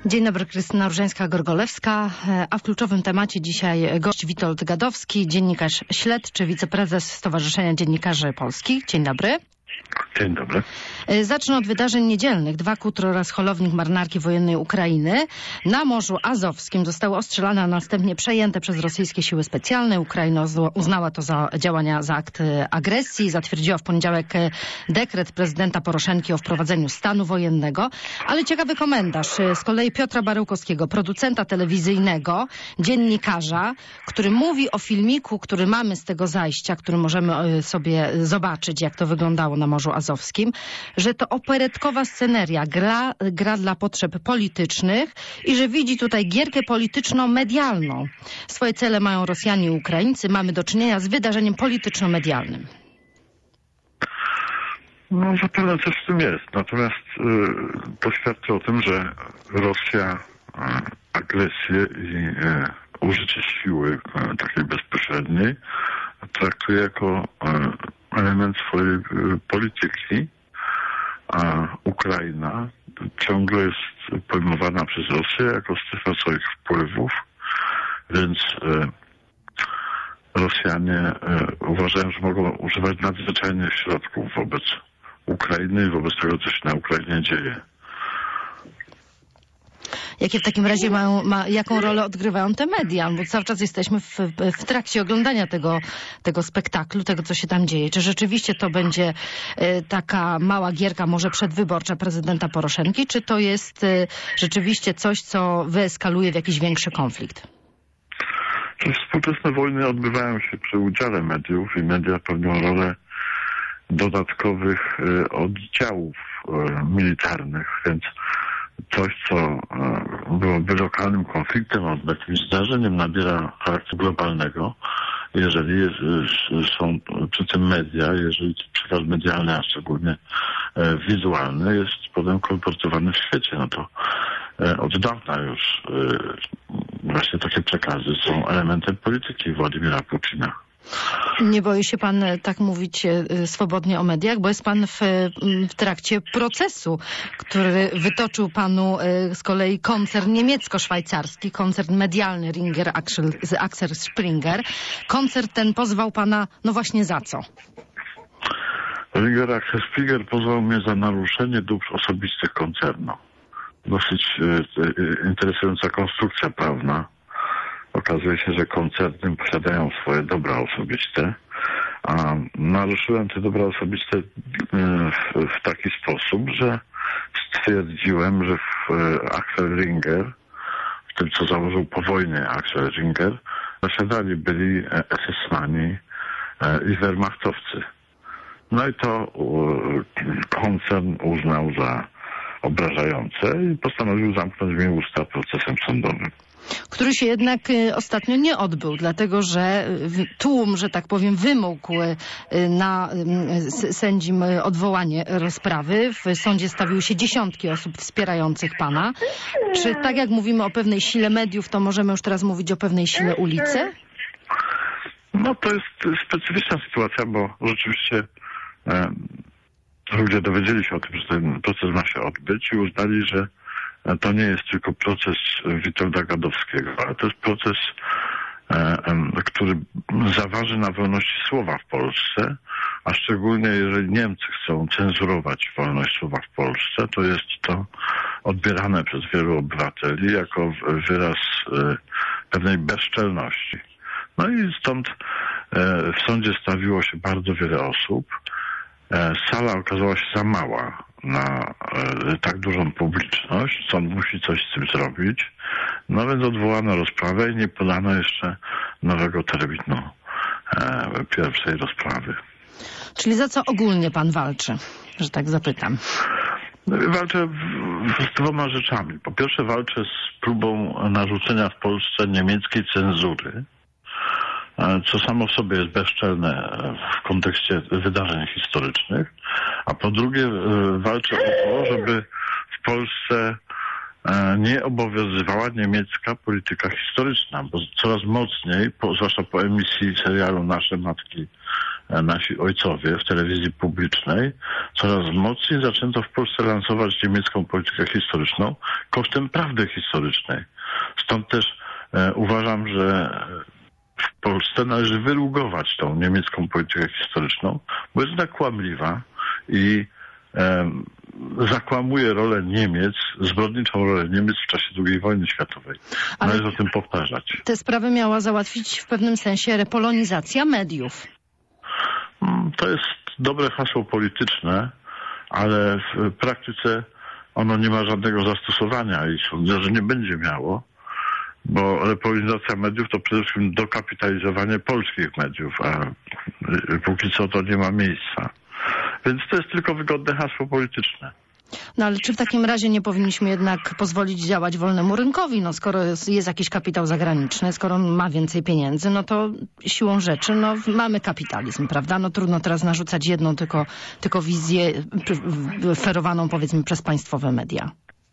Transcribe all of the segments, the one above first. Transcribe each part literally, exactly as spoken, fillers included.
Dzień dobry, Krystyna Różańska-Gorgolewska, a w kluczowym temacie dzisiaj gość Witold Gadowski, dziennikarz śledczy, wiceprezes Stowarzyszenia Dziennikarzy Polskich. Dzień dobry. Dzień dobry. Zacznę od wydarzeń niedzielnych. Dwa kutry oraz holownik marynarki wojennej Ukrainy na Morzu Azowskim zostały ostrzelane, a następnie przejęte przez rosyjskie siły specjalne. Ukraina uznała to za działania za akt agresji. Zatwierdziła w poniedziałek dekret prezydenta Poroszenki o wprowadzeniu stanu wojennego. Ale ciekawy komentarz z kolei Piotra Baryłkowskiego, producenta telewizyjnego, dziennikarza, który mówi o filmiku, który mamy z tego zajścia, który możemy sobie zobaczyć, jak to wyglądało na Morzu Azowskim, że to operetkowa sceneria, gra, gra dla potrzeb politycznych i że widzi tutaj gierkę polityczno-medialną. Swoje cele mają Rosjanie i Ukraińcy. Mamy do czynienia z wydarzeniem polityczno-medialnym. No zapewne coś w tym jest. Natomiast y, to świadczy o tym, że Rosja y, agresję i y, użycie siły y, takiej bezpośredniej traktuje jako y, element swojej y, polityki, a Ukraina ciągle jest pojmowana przez Rosję jako strefa swoich wpływów, więc y, Rosjanie y, uważają, że mogą używać nadzwyczajnych środków wobec Ukrainy i wobec tego, co się na Ukrainie dzieje. Jakie w takim razie mają, ma, jaką rolę odgrywają te media? Bo cały czas jesteśmy w, w trakcie oglądania tego, tego spektaklu, tego, co się tam dzieje. Czy rzeczywiście to będzie y, taka mała gierka, może przedwyborcza prezydenta Poroszenki, czy to jest y, rzeczywiście coś, co wyeskaluje w jakiś większy konflikt? Współczesne wojny odbywają się przy udziale mediów i media pełnią rolę dodatkowych y, oddziałów y, militarnych, więc coś, co y, byłoby lokalnym konfliktem albo jakimś zdarzeniem, nabiera charakteru globalnego, jeżeli jest, y, są przy tym media, jeżeli przekaz medialny, a szczególnie y, wizualny, jest potem kolportowany w świecie. No to y, od dawna już y, właśnie takie przekazy są elementem polityki Władimira Putina. Nie boi się pan tak mówić swobodnie o mediach, bo jest pan w, w trakcie procesu, który wytoczył panu z kolei koncern niemiecko-szwajcarski, koncern medialny Ringer Axel, Axel Springer. Koncern ten pozwał pana, no właśnie za co? Ringer Axel Springer pozwał mnie za naruszenie dóbr osobistych koncernu. Dosyć e, interesująca konstrukcja prawna. Okazuje się, że koncerny posiadają swoje dobra osobiste, a naruszyłem te dobra osobiste w, w taki sposób, że stwierdziłem, że w Axel Ringer, w tym co założył po wojnie Axel Ringer, zasiadali byli es esmani i wehrmachtowcy. No i to koncern uznał za obrażające i postanowił zamknąć mi usta procesem sądowym. Który się jednak ostatnio nie odbył, dlatego że tłum, że tak powiem, wymógł na sędzim odwołanie rozprawy. W sądzie stawiły się dziesiątki osób wspierających pana. Czy tak jak mówimy o pewnej sile mediów, to możemy już teraz mówić o pewnej sile ulicy? No to jest specyficzna sytuacja, bo rzeczywiście e, ludzie dowiedzieli się o tym, że ten proces ma się odbyć i uznali, że to nie jest tylko proces Witolda Gadowskiego, ale to jest proces, e, który zaważy na wolności słowa w Polsce, a szczególnie jeżeli Niemcy chcą cenzurować wolność słowa w Polsce, to jest to odbierane przez wielu obywateli jako wyraz e, pewnej bezczelności. No i stąd e, w sądzie stawiło się bardzo wiele osób. E, sala okazała się za mała na e, tak dużą publiczność. Sąd musi coś z tym zrobić. No więc odwołano rozprawę i nie podano jeszcze nowego terminu e, pierwszej rozprawy. Czyli za co ogólnie pan walczy, że tak zapytam? Walczę w, z dwoma rzeczami. Po pierwsze walczę z próbą narzucenia w Polsce niemieckiej cenzury, co samo w sobie jest bezczelne w kontekście wydarzeń historycznych, a po drugie walczę o to, żeby w Polsce nie obowiązywała niemiecka polityka historyczna, bo coraz mocniej, po, zwłaszcza po emisji serialu Nasze Matki, Nasi Ojcowie w telewizji publicznej, coraz mocniej zaczęto w Polsce lansować niemiecką politykę historyczną kosztem prawdy historycznej. Stąd też e, uważam, że w Polsce należy wyrugować tą niemiecką politykę historyczną, bo jest ona kłamliwa i e, zakłamuje rolę Niemiec, zbrodniczą rolę Niemiec w czasie drugiej wojny światowej. Ale należy o tym powtarzać. Te sprawy miała załatwić w pewnym sensie repolonizacja mediów. To jest dobre hasło polityczne, ale w praktyce ono nie ma żadnego zastosowania i sądzę, że nie będzie miało, bo repolonizacja mediów to przede wszystkim dokapitalizowanie polskich mediów, a póki co to nie ma miejsca. Więc to jest tylko wygodne hasło polityczne. No ale czy w takim razie nie powinniśmy jednak pozwolić działać wolnemu rynkowi? No skoro jest, jest jakiś kapitał zagraniczny, skoro on ma więcej pieniędzy, no to siłą rzeczy no, mamy kapitalizm, prawda? No trudno teraz narzucać jedną tylko, tylko wizję ferowaną powiedzmy przez państwowe media.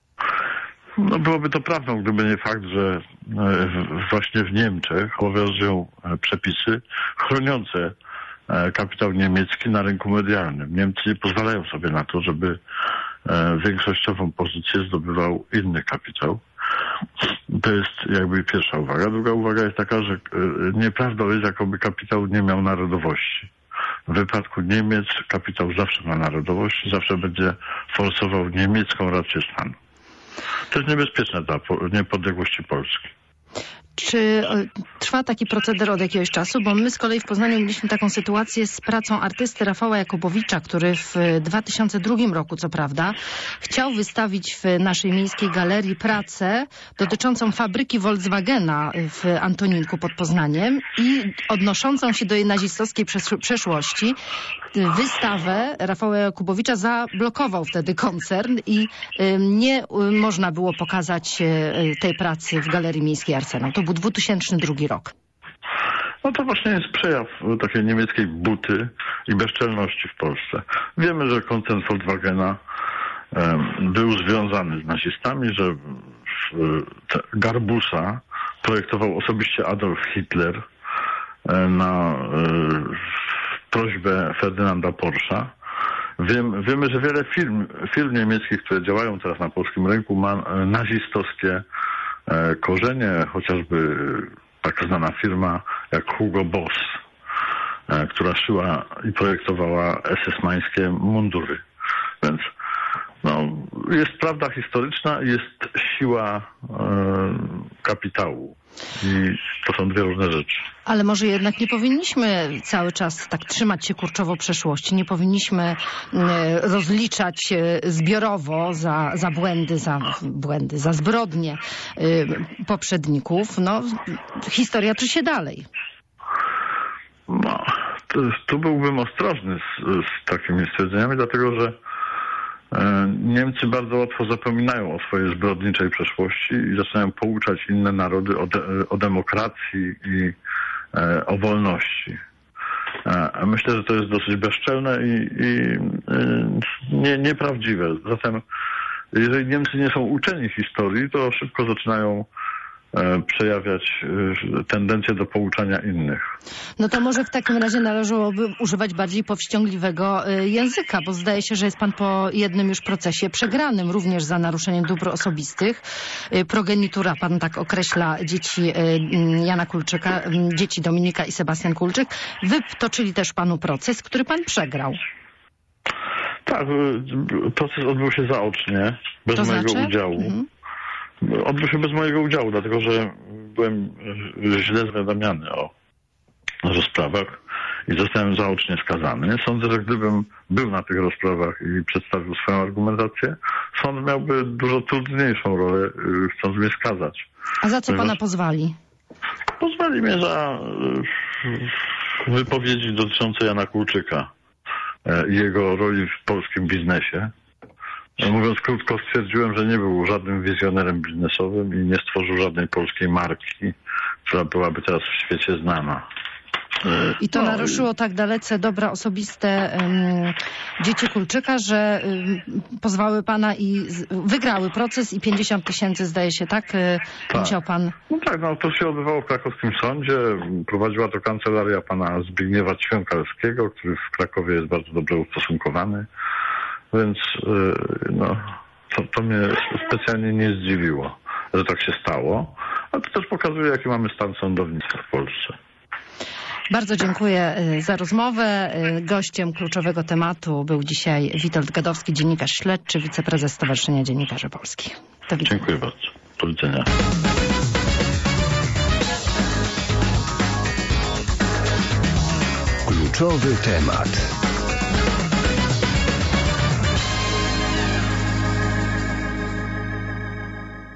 No byłoby to prawdą, gdyby nie fakt, że właśnie w Niemczech obowiązują przepisy chroniące kapitał niemiecki na rynku medialnym. Niemcy nie pozwalają sobie na to, żeby większościową pozycję zdobywał inny kapitał. To jest jakby pierwsza uwaga. Druga uwaga jest taka, że nieprawdą jest, jakoby kapitał nie miał narodowości. W wypadku Niemiec kapitał zawsze ma narodowość, zawsze będzie forsował niemiecką rację stanu. To jest niebezpieczne dla niepodległości Polski. Czy trwa taki proceder od jakiegoś czasu? Bo my z kolei w Poznaniu mieliśmy taką sytuację z pracą artysty Rafała Jakubowicza, który w dwa tysiące drugim roku, co prawda, chciał wystawić w naszej miejskiej galerii pracę dotyczącą fabryki Volkswagena w Antoninku pod Poznaniem i odnoszącą się do jej nazistowskiej przeszłości. Wystawę Rafała Jakubowicza zablokował wtedy koncern i nie można było pokazać tej pracy w Galerii Miejskiej Arsenał. To był dwa tysiące drugi rok. No to właśnie jest przejaw takiej niemieckiej buty i bezczelności w Polsce. Wiemy, że koncern Volkswagena um, był związany z nazistami, że Garbusa projektował osobiście Adolf Hitler um, na um, prośbę Ferdynanda Porscha. Wiem, wiemy, że wiele firm, firm niemieckich, które działają teraz na polskim rynku, ma nazistowskie e, korzenie, chociażby taka znana firma jak Hugo Boss, e, która szyła i projektowała esesmańskie mundury. Więc no, jest prawda historyczna i jest siła e, kapitału. I to są dwie różne rzeczy. Ale może jednak nie powinniśmy cały czas tak trzymać się kurczowo przeszłości. Nie powinniśmy rozliczać zbiorowo za, za błędy, za błędy, za zbrodnie poprzedników. No, historia toczy się dalej. No, to, tu byłbym ostrożny z, z takimi stwierdzeniami, dlatego że Niemcy bardzo łatwo zapominają o swojej zbrodniczej przeszłości i zaczynają pouczać inne narody o, de, o demokracji i e, o wolności. E, myślę, że to jest dosyć bezczelne i, i e, nie, nieprawdziwe. Zatem, jeżeli Niemcy nie są uczeni historii, to szybko zaczynają przejawiać tendencję do pouczania innych. No to może w takim razie należałoby używać bardziej powściągliwego języka, bo zdaje się, że jest pan po jednym już procesie przegranym, również za naruszeniem dóbr osobistych. Progenitura, pan tak określa dzieci Jana Kulczyka, dzieci Dominika i Sebastian Kulczyk. Wy toczyli też panu proces, który pan przegrał. Tak, proces odbył się zaocznie, bez to mojego znaczy? udziału. Mhm. Odbył się bez mojego udziału, dlatego że byłem źle zawiadamiany o rozprawach i zostałem zaocznie skazany. Sądzę, że gdybym był na tych rozprawach i przedstawił swoją argumentację, sąd miałby dużo trudniejszą rolę, chcąc mnie skazać. A za co Ponieważ pana pozwali? Pozwali mnie za wypowiedzi dotyczące Jana Kulczyka i jego roli w polskim biznesie. Mówiąc krótko, stwierdziłem, że nie był żadnym wizjonerem biznesowym i nie stworzył żadnej polskiej marki, która byłaby teraz w świecie znana. I to no, naruszyło tak dalece dobra osobiste um, dzieci Kulczyka, że um, pozwały pana i z, wygrały proces i pięćdziesiąt tysięcy, zdaje się, tak? tak? Musiał pan... No tak, no to się odbywało w krakowskim sądzie. Prowadziła to kancelaria pana Zbigniewa Ćwiąkalskiego, który w Krakowie jest bardzo dobrze ustosunkowany. Więc no, to, to mnie specjalnie nie zdziwiło, że tak się stało. A to też pokazuje, jaki mamy stan sądownictwa w Polsce. Bardzo dziękuję za rozmowę. Gościem kluczowego tematu był dzisiaj Witold Gadowski, dziennikarz śledczy, wiceprezes Stowarzyszenia Dziennikarzy Polskich. Do widzenia. Dziękuję bardzo. Do widzenia. Kluczowy temat.